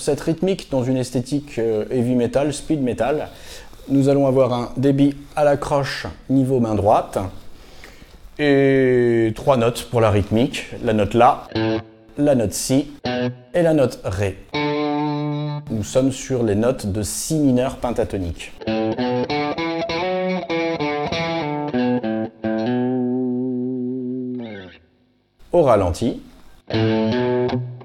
cette rythmique dans une esthétique heavy metal, speed metal. Nous allons avoir un débit à la croche niveau main droite et 3 notes pour la rythmique, la note La, la note Si et la note Ré. Nous sommes sur les notes de Si mineur pentatonique. Au ralenti.